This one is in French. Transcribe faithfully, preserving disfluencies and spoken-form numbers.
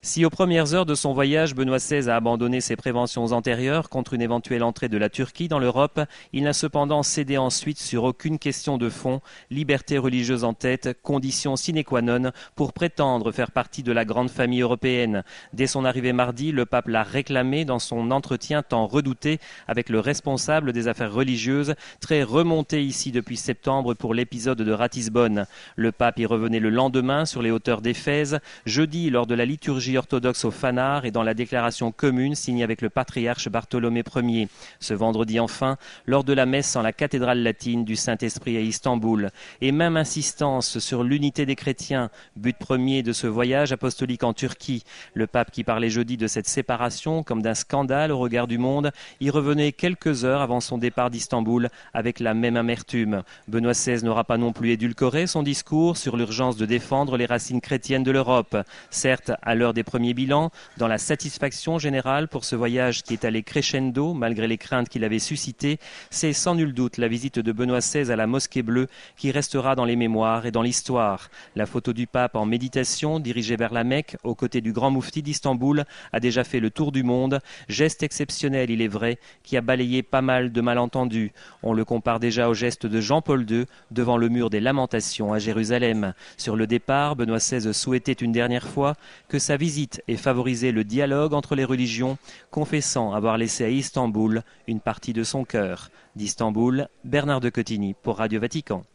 Si aux premières heures de son voyage, Benoît seize a abandonné ses préventions antérieures contre une éventuelle entrée de la Turquie dans l'Europe, il n'a cependant cédé ensuite sur aucune question de fond, liberté religieuse en tête, condition sine qua non pour prétendre faire partie de la grande famille européenne. Dès son arrivée mardi, le pape l'a réclamé dans son entretien tant redouté avec le responsable des affaires religieuses, très remonté ici depuis septembre pour l'épisode de Ratisbonne. Le pape y revenait le lendemain sur les hauteurs d'Éphèse, jeudi lors de la liturgie orthodoxe au Fanard et dans la déclaration commune signée avec le patriarche Bartholomé Ier. Ce vendredi enfin, lors de la messe en la cathédrale latine du Saint-Esprit à Istanbul. Et même insistance sur l'unité des chrétiens, but premier de ce voyage apostolique en Turquie. Le pape qui parlait jeudi de cette séparation comme d'un scandale au regard du monde, y revenait quelques heures avant son départ d'Istanbul avec la même amertume. Benoît seize n'aura pas non plus édulcoré son discours sur l'urgence de défendre les racines chrétiennes de l'Europe. Certes, à l'heure des premiers bilans, dans la satisfaction générale pour ce voyage qui est allé crescendo malgré les craintes qu'il avait suscitées, c'est sans nul doute la visite de Benoît seize à la Mosquée Bleue qui restera dans les mémoires et dans l'histoire. La photo du pape en méditation, dirigée vers la Mecque, aux côtés du grand moufti d'Istanbul, a déjà fait le tour du monde. Geste exceptionnel, il est vrai, qui a balayé pas mal de malentendus. On le compare déjà au geste de Jean-Paul deux devant le mur des Lamentations à Jérusalem. Sur le départ, Benoît seize souhaitait une dernière fois que sa visite ait favorisé le dialogue entre les religions, confessant avoir laissé à Istanbul une partie de son cœur. D'Istanbul, Bernard de Cotigny pour Radio Vatican.